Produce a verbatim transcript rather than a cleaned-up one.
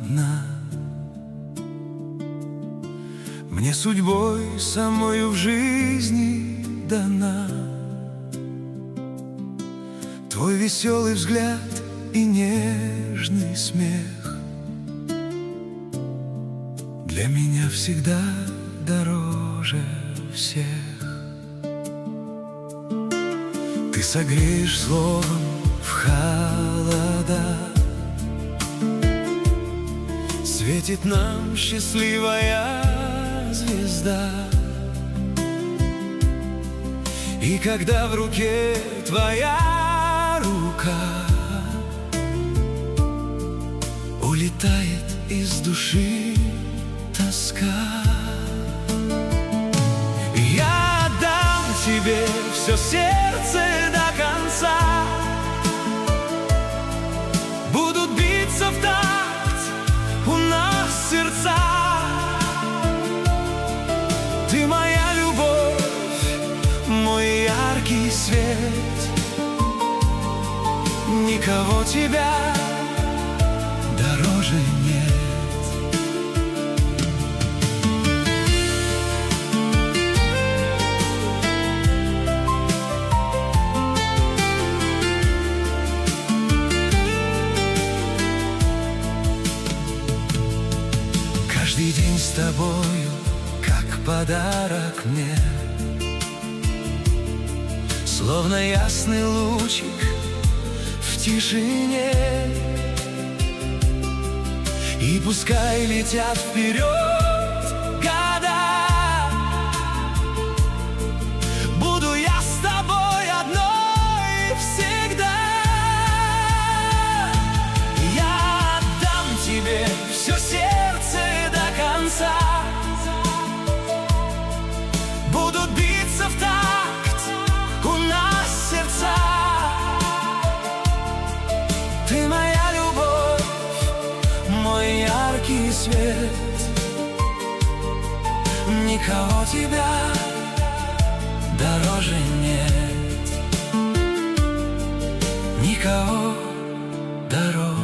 одна. Мне судьбой самою в жизни дана. Твой веселый взгляд и нежный смех для меня всегда дороже всех. Ты согреешь словом в холода, светит нам счастливая звезда. И когда в руке твоя рука, улетает из души тоска. Я отдам тебе все сердце до конца. Будут биться в такт у нас сердца. Ты моя любовь, мой яркий свет. Никого тебя дороже нет. Каждый день с тобою, как подарок мне, словно ясный лучик в тишине. И пускай летят вперед года, буду я с тобой одной всегда. Я отдам тебе все сердце до конца. Будут биться в такт у нас сердца. Ты моя любовь, мой яркий свет. Никого тебя дороже нет. Никого дороже.